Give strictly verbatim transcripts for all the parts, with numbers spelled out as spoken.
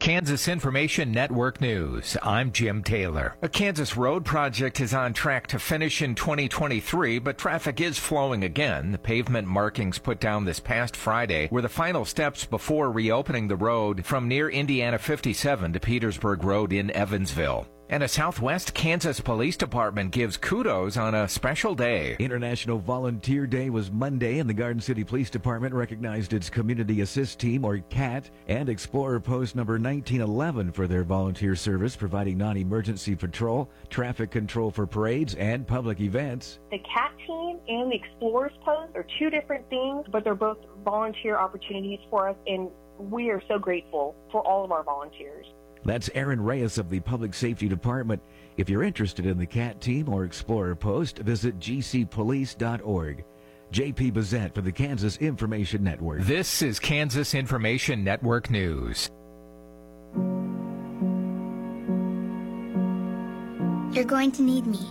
Kansas Information Network News. I'm Jim Taylor. A Kansas road project is on track to finish in twenty twenty-three, but traffic is flowing again. The pavement markings put down this past Friday were the final steps before reopening the road from near Indiana fifty-seven to Petersburg Road in Evansville. And a Southwest Kansas Police Department gives kudos on a special day. International Volunteer Day was Monday, and the Garden City Police Department recognized its Community Assist Team, or C A T, and Explorer Post number nineteen eleven for their volunteer service, providing non-emergency patrol, traffic control for parades, and public events. The C A T team and the Explorers Post are two different things, but they're both volunteer opportunities for us, and we are so grateful for all of our volunteers. That's Aaron Reyes of the Public Safety Department. If you're interested in the C A T team or Explorer Post, visit g c police dot org. J P Bazette for the Kansas Information Network. This is Kansas Information Network News. You're going to need me.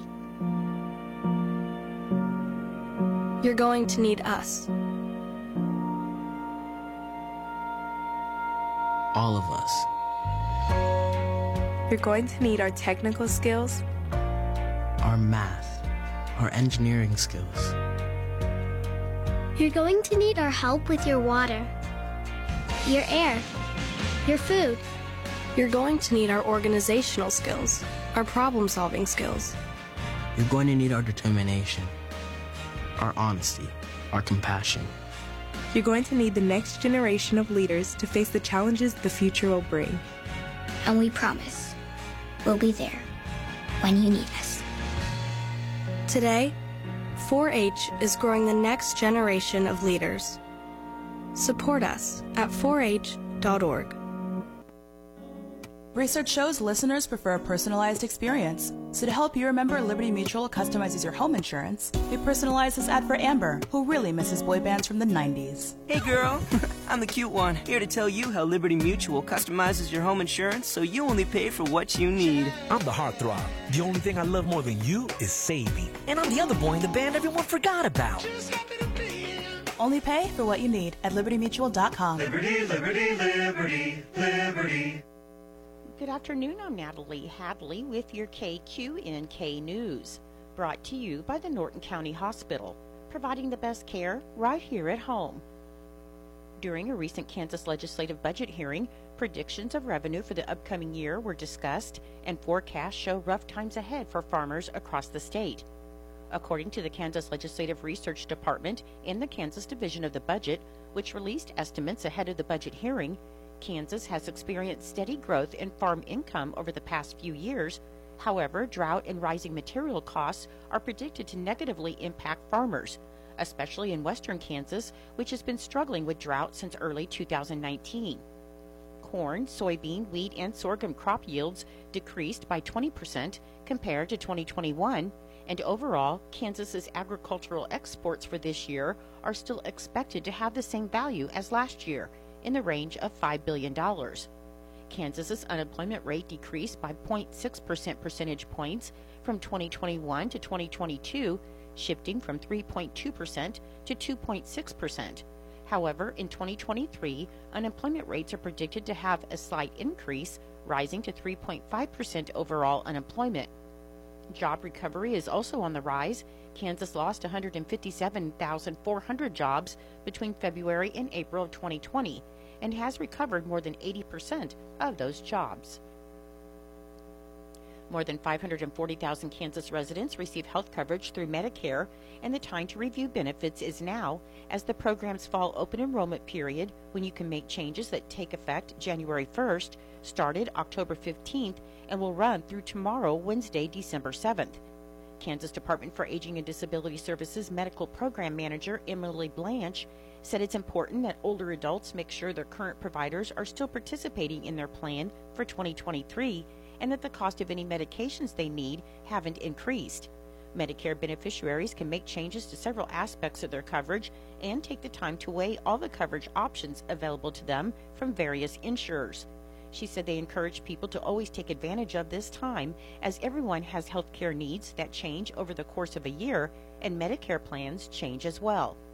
You're going to need us. All of us. You're going to need our technical skills, our math, our engineering skills. You're going to need our help with your water, your air, your food. You're going to need our organizational skills, our problem-solving skills. You're going to need our determination, our honesty, our compassion. You're going to need the next generation of leaders to face the challenges the future will bring. And we promise we'll be there when you need us. Today, four H is growing the next generation of leaders. Support us at four h dot org. Research shows listeners prefer a personalized experience. So to help you remember, Liberty Mutual customizes your home insurance. We personalize this ad for Amber, who really misses boy bands from the nineties. Hey girl, I'm the cute one, here to tell you how Liberty Mutual customizes your home insurance so you only pay for what you need. I'm the heartthrob. The only thing I love more than you is saving. And I'm the other boy in the band everyone forgot about. Only pay for what you need at liberty mutual dot com. Liberty, liberty, liberty, liberty. Good afternoon, I'm Natalie Hadley with your K Q N K News, brought to you by the Norton County Hospital, providing the best care right here at home. During a recent Kansas legislative budget hearing, predictions of revenue for the upcoming year were discussed, and forecasts show rough times ahead for farmers across the state. According to the Kansas Legislative Research Department and the Kansas Division of the Budget, which released estimates ahead of the budget hearing, Kansas has experienced steady growth in farm income over the past few years. However, drought and rising material costs are predicted to negatively impact farmers, especially in western Kansas, which has been struggling with drought since early two thousand nineteen. Corn, soybean, wheat, and sorghum crop yields decreased by twenty percent compared to twenty twenty-one, and overall, Kansas's agricultural exports for this year are still expected to have the same value as last year, in the range of five billion dollars. Kansas's unemployment rate decreased by zero point six percent percentage points from twenty twenty-one to twenty twenty-two, shifting from three point two percent to two point six percent. However, in twenty twenty-three, unemployment rates are predicted to have a slight increase, rising to three point five percent overall unemployment. Job recovery is also on the rise. Kansas lost one hundred fifty-seven thousand four hundred jobs between February and April of twenty twenty, and has recovered more than eighty percent of those jobs. More than five hundred forty thousand Kansas residents receive health coverage through Medicare, and the time to review benefits is now, as the program's fall open enrollment period, when you can make changes that take effect January first, started October fifteenth and will run through tomorrow, Wednesday, December seventh. Kansas Department for Aging and Disability Services Medical Program Manager Emily Blanche said it's important that older adults make sure their current providers are still participating in their plan for twenty twenty-three, and that the cost of any medications they need haven't increased. Medicare beneficiaries can make changes to several aspects of their coverage and take the time to weigh all the coverage options available to them from various insurers. She said they encourage people to always take advantage of this time, as everyone has health care needs that change over the course of a year, and Medicare plans change as well.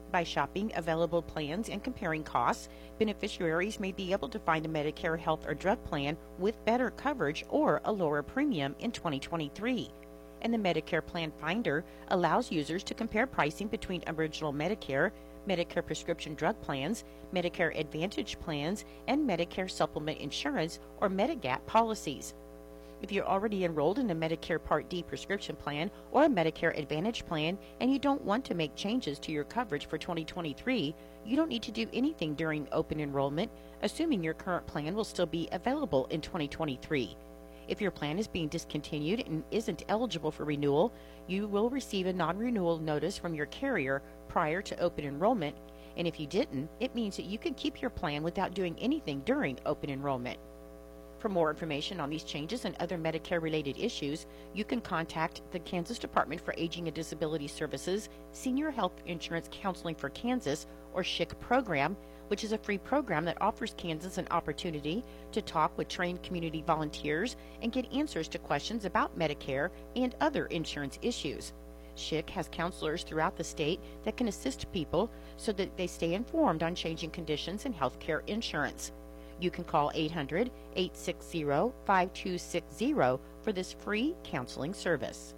By shopping available plans and comparing costs, beneficiaries may be able to find a Medicare health or drug plan with better coverage or a lower premium in twenty twenty-three. And the Medicare Plan Finder allows users to compare pricing between original Medicare, Medicare prescription drug plans, Medicare Advantage plans, and Medicare Supplement Insurance or Medigap policies. If you're already enrolled in a Medicare Part D prescription plan or a Medicare Advantage plan and you don't want to make changes to your coverage for twenty twenty-three, you don't need to do anything during open enrollment, assuming your current plan will still be available in twenty twenty-three. If your plan is being discontinued and isn't eligible for renewal, you will receive a non-renewal notice from your carrier prior to open enrollment, and if you didn't, it means that you can keep your plan without doing anything during open enrollment. For more information on these changes and other Medicare-related issues, you can contact the Kansas Department for Aging and Disability Services Senior Health Insurance Counseling for Kansas, or S H I C program, which is a free program that offers Kansas an opportunity to talk with trained community volunteers and get answers to questions about Medicare and other insurance issues. S H I C has counselors throughout the state that can assist people so that they stay informed on changing conditions in health care insurance. You can call eight hundred, eight six zero, five two six zero for this free counseling service.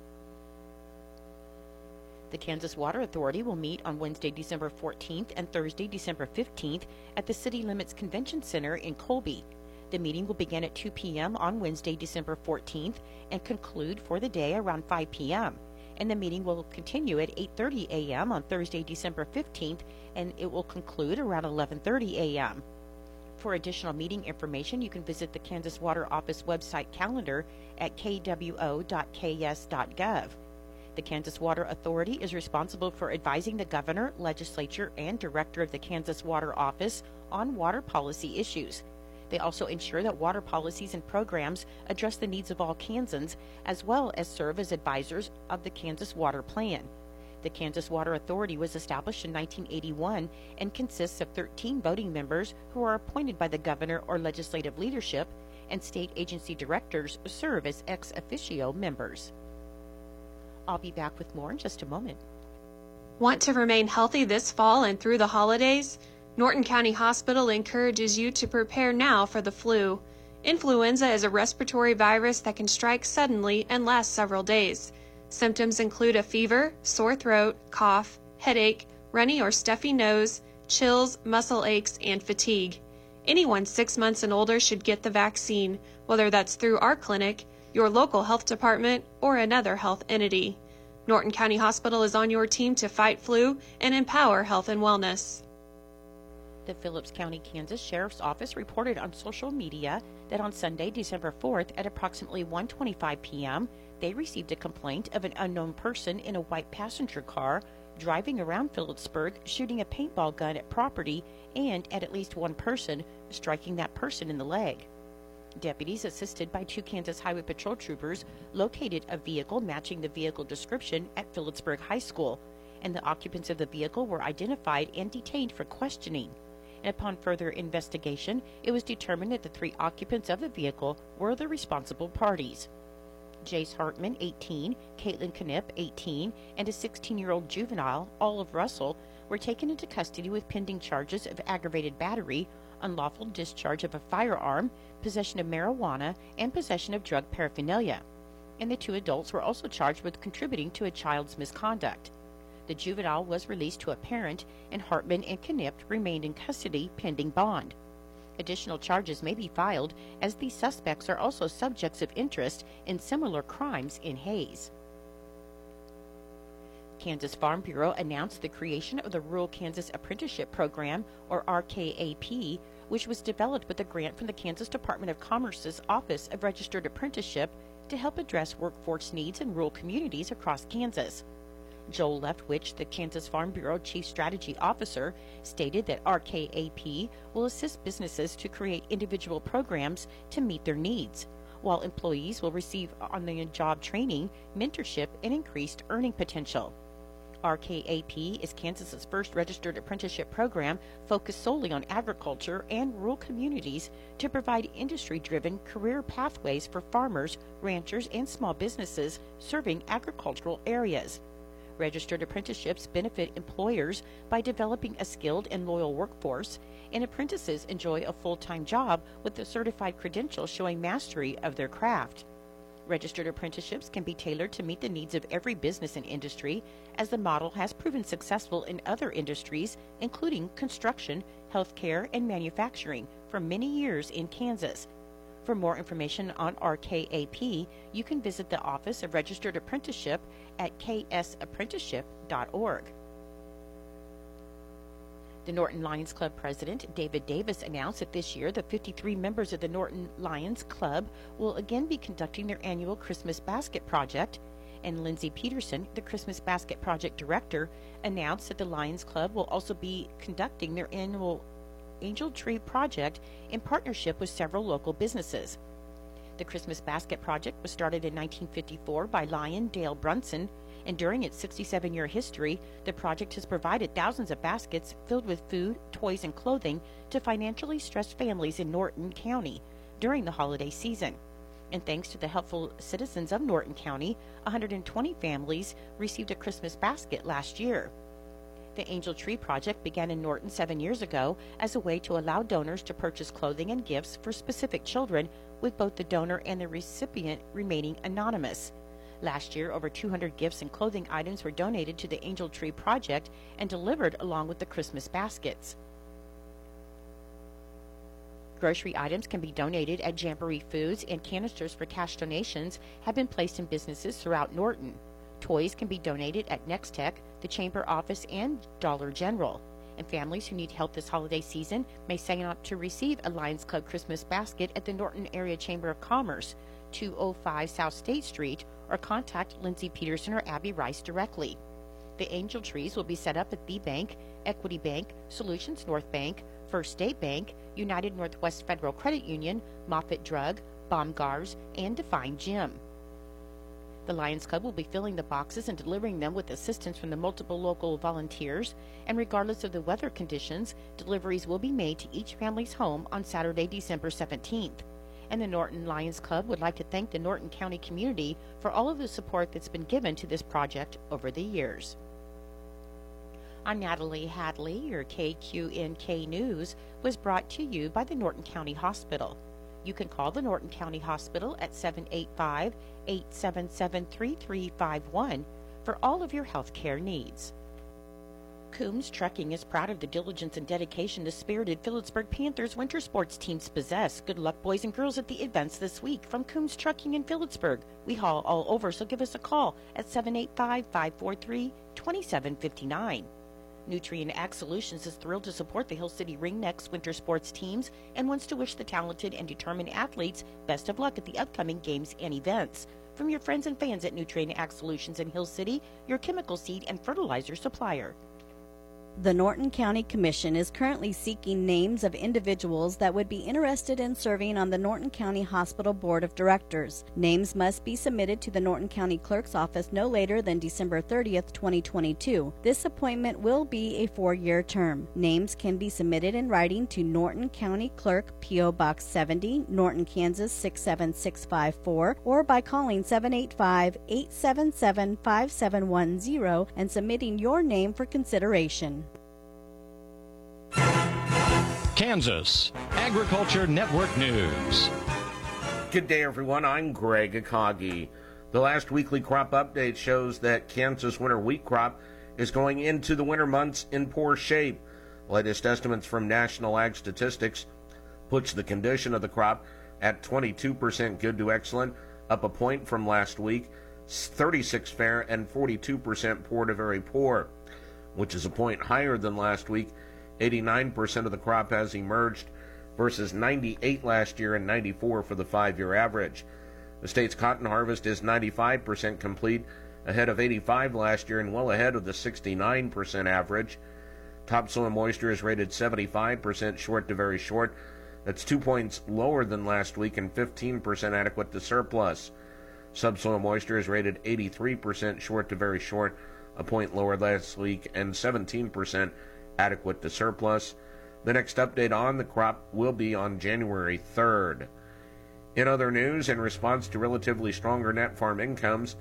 The Kansas Water Authority will meet on Wednesday, December fourteenth and Thursday, December fifteenth at the City Limits Convention Center in Colby. The meeting will begin at two p.m. on Wednesday, December fourteenth and conclude for the day around five p.m. And the meeting will continue at eight thirty a.m. on Thursday, December fifteenth, and it will conclude around eleven thirty a.m. For additional meeting information, you can visit the Kansas Water Office website calendar at k w o dot k s dot gov. The Kansas Water Authority is responsible for advising the governor, legislature, and director of the Kansas Water Office on water policy issues. They also ensure that water policies and programs address the needs of all Kansans, as well as serve as advisors of the Kansas Water Plan. The Kansas Water Authority was established in nineteen eighty-one and consists of thirteen voting members who are appointed by the governor or legislative leadership, and state agency directors serve as ex officio members. I'll be back with more in just a moment. Want to remain healthy this fall and through the holidays? Norton County Hospital encourages you to prepare now for the flu. Influenza is a respiratory virus that can strike suddenly and last several days. Symptoms include a fever, sore throat, cough, headache, runny or stuffy nose, chills, muscle aches, and fatigue. Anyone six months and older should get the vaccine, whether that's through our clinic, your local health department, or another health entity. Norton County Hospital is on your team to fight flu and empower health and wellness. The Phillips County, Kansas Sheriff's Office reported on social media that on Sunday, December fourth at approximately one twenty-five p.m., they received a complaint of an unknown person in a white passenger car driving around Phillipsburg shooting a paintball gun at property and at at least one person, striking that person in the leg. Deputies, assisted by two Kansas Highway Patrol troopers, located a vehicle matching the vehicle description at Phillipsburg High School, and the occupants of the vehicle were identified and detained for questioning. And upon further investigation, it was determined that the three occupants of the vehicle were the responsible parties. Jace Hartman, eighteen, Caitlin Knipp, eighteen, and a sixteen-year-old juvenile, Olive Russell, were taken into custody with pending charges of aggravated battery, unlawful discharge of a firearm, possession of marijuana, and possession of drug paraphernalia. And the two adults were also charged with contributing to a child's misconduct. The juvenile was released to a parent, and Hartman and Knipp remained in custody pending bond. Additional charges may be filed, as these suspects are also subjects of interest in similar crimes in Hays. Kansas Farm Bureau announced the creation of the Rural Kansas Apprenticeship Program, or R K A P, which was developed with a grant from the Kansas Department of Commerce's Office of Registered Apprenticeship to help address workforce needs in rural communities across Kansas. Joel Leftwich, the Kansas Farm Bureau Chief Strategy Officer, stated that R K A P will assist businesses to create individual programs to meet their needs, while employees will receive on-the-job training, mentorship, and increased earning potential. R K A P is Kansas's first registered apprenticeship program focused solely on agriculture and rural communities to provide industry-driven career pathways for farmers, ranchers, and small businesses serving agricultural areas. Registered apprenticeships benefit employers by developing a skilled and loyal workforce, and apprentices enjoy a full-time job with a certified credential showing mastery of their craft. Registered apprenticeships can be tailored to meet the needs of every business and industry, as the model has proven successful in other industries, including construction, healthcare, and manufacturing, for many years in Kansas. For more information on R K A P, you can visit the Office of Registered Apprenticeship at k s apprenticeship dot org. The Norton Lions Club president, David Davis, announced that this year the fifty-three members of the Norton Lions Club will again be conducting their annual Christmas Basket Project, and Lindsay Peterson, the Christmas Basket Project director, announced that the Lions Club will also be conducting their annual Angel Tree Project in partnership with several local businesses. The Christmas Basket Project was started in nineteen fifty-four by Lion Dale Brunson, and during its sixty-seven-year history, the project has provided thousands of baskets filled with food, toys, and clothing to financially stressed families in Norton County during the holiday season. And thanks to the helpful citizens of Norton County, one hundred twenty families received a Christmas basket last year. The Angel Tree Project began in Norton seven years ago as a way to allow donors to purchase clothing and gifts for specific children, with both the donor and the recipient remaining anonymous. Last year, over two hundred gifts and clothing items were donated to the Angel Tree Project and delivered along with the Christmas baskets. Grocery items can be donated at Jamboree Foods, and canisters for cash donations have been placed in businesses throughout Norton. Toys can be donated at Nextech, the Chamber Office, and Dollar General. And families who need help this holiday season may sign up to receive a Lions Club Christmas basket at the Norton Area Chamber of Commerce, two oh five South State Street, or contact Lindsay Peterson or Abby Rice directly. The Angel Trees will be set up at B Bank, Equity Bank, Solutions North Bank, First State Bank, United Northwest Federal Credit Union, Moffitt Drug, Baumgars, and Define Gym. The Lions Club will be filling the boxes and delivering them with assistance from the multiple local volunteers, and regardless of the weather conditions, deliveries will be made to each family's home on Saturday, December seventeenth. And the Norton Lions Club would like to thank the Norton County community for all of the support that's been given to this project over the years. I'm Natalie Hadley. Your K Q N K News was brought to you by the Norton County Hospital. You can call the Norton County Hospital at seven eight five, eight seven seven, three three five one for all of your health care needs. Coombs Trucking is proud of the diligence and dedication the spirited Phillipsburg Panthers winter sports teams possess. Good luck, boys and girls, at the events this week. From Coombs Trucking in Phillipsburg, we haul all over, so give us a call at seven eight five, five four three, two seven five nine. Nutrien Ag Solutions is thrilled to support the Hill City Ringneck's winter sports teams and wants to wish the talented and determined athletes best of luck at the upcoming games and events. From your friends and fans at Nutrien Ag Solutions in Hill City, your chemical seed and fertilizer supplier. The Norton County Commission is currently seeking names of individuals that would be interested in serving on the Norton County Hospital Board of Directors. Names must be submitted to the Norton County Clerk's office no later than December thirtieth, twenty twenty-two. This appointment will be a four-year term. Names can be submitted in writing to Norton County Clerk, P O Box seventy, Norton, Kansas six seven six five four, or by calling seven eight five, eight seven seven, five seven one zero and submitting your name for consideration. Kansas Agriculture Network News. Good day, everyone. I'm Greg Akagi. The last weekly crop update shows that Kansas winter wheat crop is going into the winter months in poor shape. Latest estimates from National Ag Statistics puts the condition of the crop at twenty-two percent good to excellent, up a point from last week, thirty-six fair and forty-two percent poor to very poor, which is a point higher than last week. eighty-nine percent of the crop has emerged versus ninety-eight last year and ninety-four for the five-year average. The state's cotton harvest is ninety-five percent complete, ahead of eighty-five last year and well ahead of the sixty-nine percent average. Topsoil moisture is rated seventy-five percent short to very short. That's two points lower than last week and fifteen percent adequate to surplus. Subsoil moisture is rated eighty-three percent short to very short, a point lower last week and seventeen percent adequate to surplus. The next update on the crop will be on January third. In other news, in response to relatively stronger net farm incomes,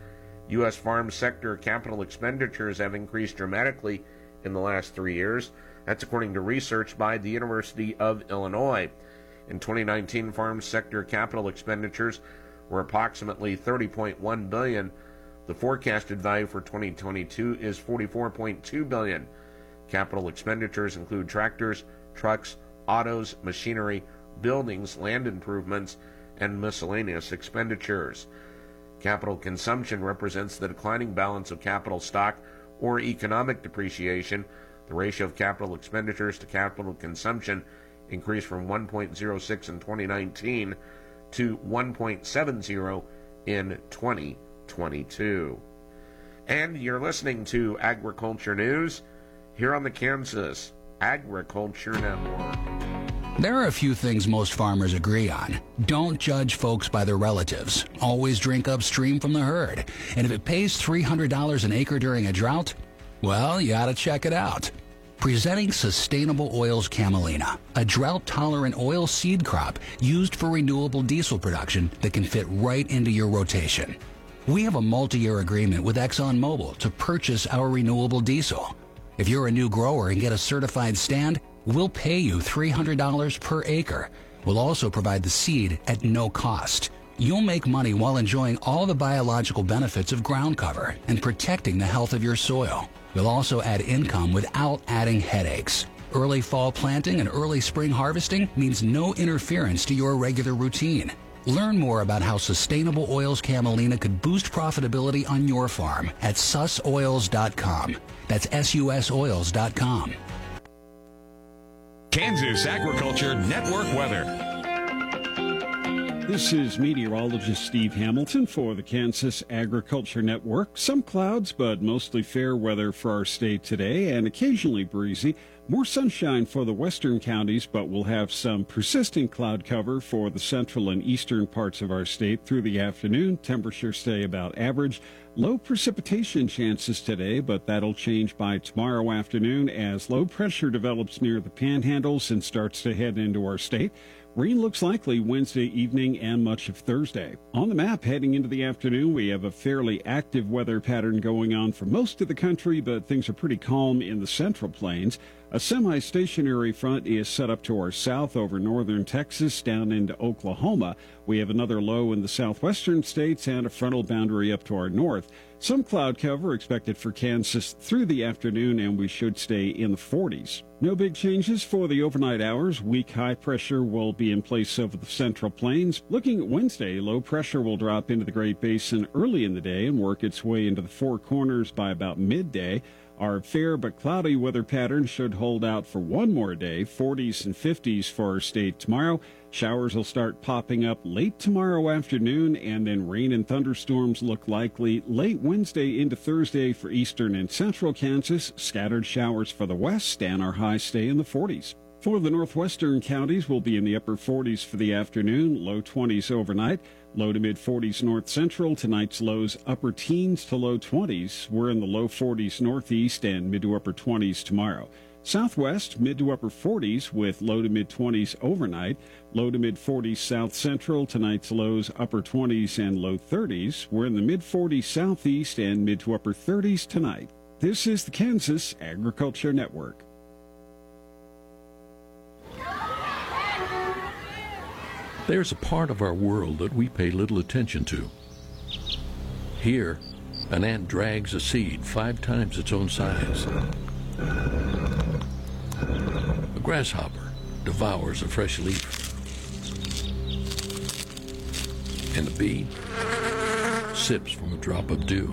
U S farm sector capital expenditures have increased dramatically in the last three years. That's according to research by the University of Illinois. In twenty nineteen, farm sector capital expenditures were approximately thirty point one billion dollars. The forecasted value for twenty twenty-two is forty-four point two billion dollars. Capital expenditures include tractors, trucks, autos, machinery, buildings, land improvements, and miscellaneous expenditures. Capital consumption represents the declining balance of capital stock or economic depreciation. The ratio of capital expenditures to capital consumption increased from one point zero six in twenty nineteen to one point seven zero in twenty twenty-two. And you're listening to Agriculture News here on the Kansas Agriculture Network. There are a few things most farmers agree on. Don't judge folks by their relatives. Always drink upstream from the herd. And if it pays three hundred dollars an acre during a drought, well, you ought to check it out. Presenting Sustainable Oils Camelina, a drought-tolerant oil seed crop used for renewable diesel production that can fit right into your rotation. We have a multi-year agreement with ExxonMobil to purchase our renewable diesel. If you're a new grower and get a certified stand, we'll pay you three hundred dollars per acre. We'll also provide the seed at no cost. You'll make money while enjoying all the biological benefits of ground cover and protecting the health of your soil. We'll also add income without adding headaches. Early fall planting and early spring harvesting means no interference to your regular routine. Learn more about how Sustainable Oils Camelina could boost profitability on your farm at sus oils dot com. That's S U S oils dot com. Kansas Agriculture Network weather. This is meteorologist Steve Hamilton for the Kansas Agriculture Network. Some clouds, but mostly fair weather for our state today, and occasionally breezy. More sunshine for the western counties, but we'll have some persistent cloud cover for the central and eastern parts of our state through the afternoon. Temperatures stay about average. Low precipitation chances today, but that'll change by tomorrow afternoon as low pressure develops near the panhandles and starts to head into our state. Rain looks likely Wednesday evening and much of Thursday. On the map, heading into the afternoon, we have a fairly active weather pattern going on for most of the country, but things are pretty calm in the central plains. A semi-stationary front is set up to our south over northern Texas down into Oklahoma. We have another low in the southwestern states and a frontal boundary up to our north. Some cloud cover expected for Kansas through the afternoon, and we should stay in the forties. No big changes for the overnight hours. Weak high pressure will be in place over the central plains. Looking at Wednesday, low pressure will drop into the Great Basin early in the day and work its way into the Four Corners by about midday. Our fair but cloudy weather pattern should hold out for one more day, forties and fifties for our state tomorrow. Showers will start popping up late tomorrow afternoon, and then rain and thunderstorms look likely late Wednesday into Thursday for eastern and central Kansas. Scattered showers for the west, and our highs stay in the forties. For the northwestern counties, we'll be in the upper forties for the afternoon, low twenties overnight. Low to mid-forties north central. Tonight's lows upper teens to low twenties. We're in the low forties northeast and mid to upper twenties tomorrow. Southwest, mid to upper forties with low to mid-twenties overnight. Low to mid-forties south central. Tonight's lows upper twenties and low thirties. We're in the mid-forties southeast and mid to upper thirties tonight. This is the Kansas Agriculture Network. There's a part of our world that we pay little attention to. Here, an ant drags a seed five times its own size. A grasshopper devours a fresh leaf. And a bee sips from a drop of dew.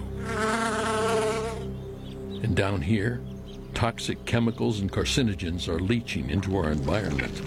And down here, toxic chemicals and carcinogens are leaching into our environment.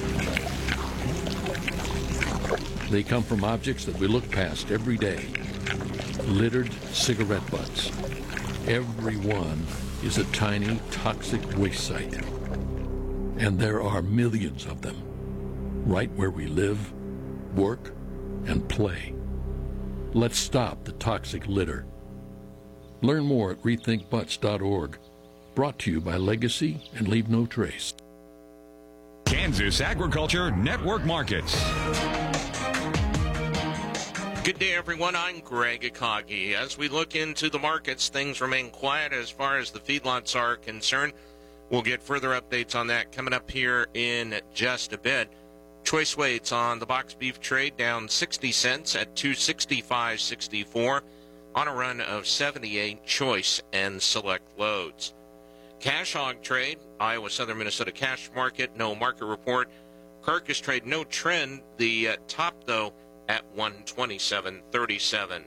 They come from objects that we look past every day. Littered cigarette butts. Every one is a tiny toxic waste site. And there are millions of them, right where we live, work, and play. Let's stop the toxic litter. Learn more at rethink butts dot org. Brought to you by Legacy and Leave No Trace. Kansas Agriculture Network Markets. Good day, everyone. I'm Greg Akagi. As we look into the markets, things remain quiet as far as the feedlots are concerned. We'll get further updates on that coming up here in just a bit. Choice weights on the box beef trade down sixty cents at two sixty-five sixty-four on a run of seventy-eight choice and select loads. Cash hog trade, Iowa Southern Minnesota cash market, no market report. Carcass trade, no trend. The uh, top, though, at one twenty-seven thirty-seven.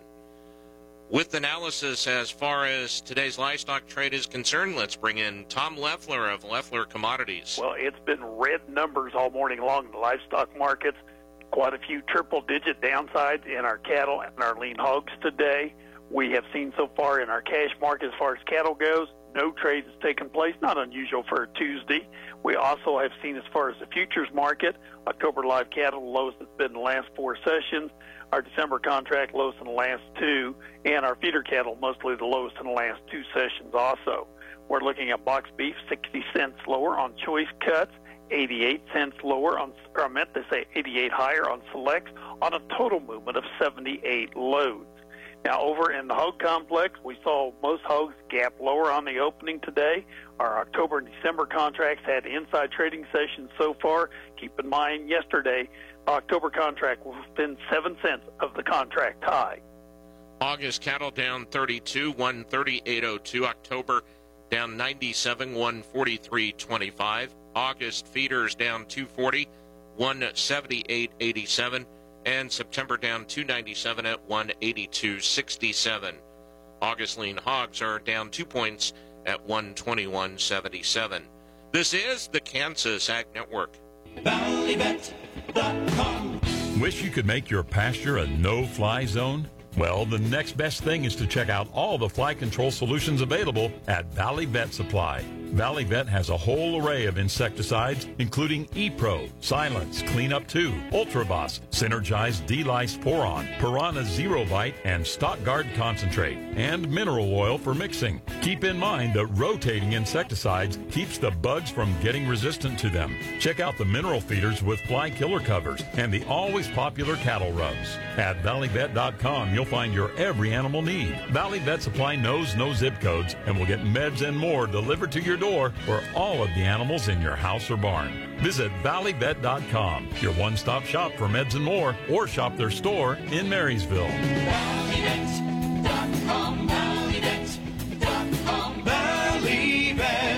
With analysis as far as today's livestock trade is concerned, let's bring in Tom Leffler of Leffler Commodities. Well, it's been red numbers all morning long in the livestock markets. Quite a few triple-digit downsides in our cattle and our lean hogs today. We have seen so far in our cash market as far as cattle goes, no trades has taken place, not unusual for a Tuesday. We also have seen as far as the futures market, October live cattle, the lowest it's been in the last four sessions, our December contract lowest in the last two, and our feeder cattle mostly the lowest in the last two sessions also. We're looking at box beef, sixty cents lower on choice cuts, eighty-eight cents lower on, or I meant to say eighty-eight higher on selects, on a total movement of seventy-eight loads. Now, over in the hog complex, we saw most hogs gap lower on the opening today. Our October and December contracts had inside trading sessions so far. Keep in mind, yesterday, October contract was within seven cents of the contract high. August cattle down thirty-two, one thirty-eight oh two. October down ninety-seven, one forty-three twenty-five. August feeders down two forty, one seventy-eight eighty-seven. And September down two ninety-seven at one eighty-two sixty-seven. August lean hogs are down two points at one twenty-one seventy-seven. This is the Kansas Ag Network. Valley Bet dot com. Wish you could make your pasture a no-fly zone? Well, the next best thing is to check out all the fly control solutions available at Valley Vet Supply. Valley Vet has a whole array of insecticides, including E-Pro, Silence, Cleanup two, Ultraboss, Synergize D-Lice Poron, Piranha Zero Bite, and Stockguard Concentrate, and mineral oil for mixing. Keep in mind that rotating insecticides keeps the bugs from getting resistant to them. Check out the mineral feeders with fly killer covers and the always popular cattle rubs. At Valley Vet dot com, you'll find your every animal need. Valley Vet Supply knows no zip codes and will get meds and more delivered to your door for all of the animals in your house or barn. Visit Valley Vet dot com, your one-stop shop for meds and more, or shop their store in Marysville. Valley Vet dot com, Valley Vet dot com, Valley Vet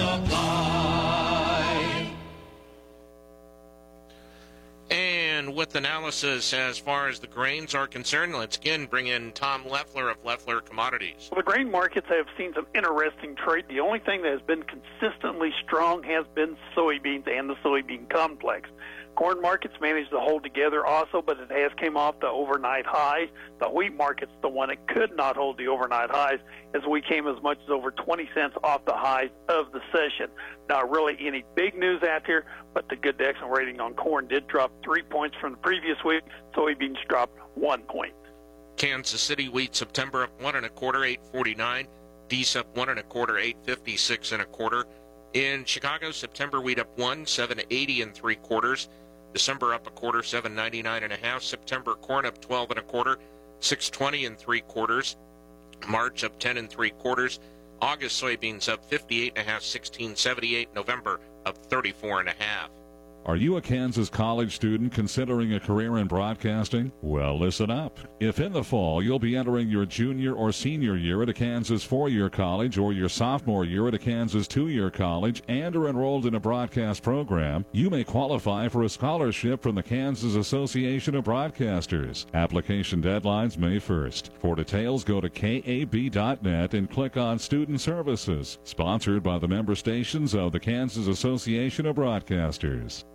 Supply. And with analysis as far as the grains are concerned, let's again bring in Tom Leffler of Leffler Commodities. Well, the grain markets have seen some interesting trade. The only thing that has been consistently strong has been soybeans and the soybean complex. Corn markets managed to hold together also, but it has came off the overnight highs. The wheat market's the one that could not hold the overnight highs, as we came as much as over twenty cents off the highs of the session. Not really any big news out here, but the good Dexon rating on corn did drop three points from the previous week. Soybeans dropped one point. Kansas City wheat September up one and a quarter, eight forty-nine. D S up one and a quarter, eight fifty-six and a quarter. In Chicago, September wheat up one, seven eighty and three quarters. December up a quarter, seven ninety-nine and a half. September corn up twelve and a quarter, six twenty and three quarters. March up ten and three quarters. August soybeans up fifty-eight and a half, sixteen seventy-eight. November up thirty-four and a half. Are you a Kansas college student considering a career in broadcasting? Well, listen up. If in the fall you'll be entering your junior or senior year at a Kansas four-year college or your sophomore year at a Kansas two-year college and are enrolled in a broadcast program, you may qualify for a scholarship from the Kansas Association of Broadcasters. Application deadline's May first. For details, go to K A B dot net and click on Student Services. Sponsored by the member stations of the Kansas Association of Broadcasters.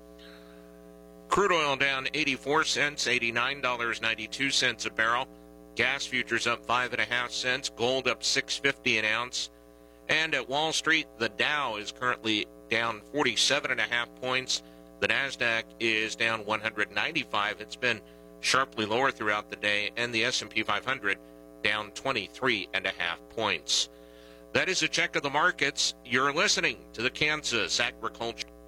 Crude oil down eighty-four cents, eighty-nine ninety-two a barrel. Gas futures up five and a half cents. Gold up six fifty an ounce. And at Wall Street, the Dow is currently down forty-seven and a half points. The Nasdaq is down one hundred ninety-five. It's been sharply lower throughout the day. And the S and P five hundred down twenty-three and a half points. That is a check of the markets. You're listening to the Kansas Agriculture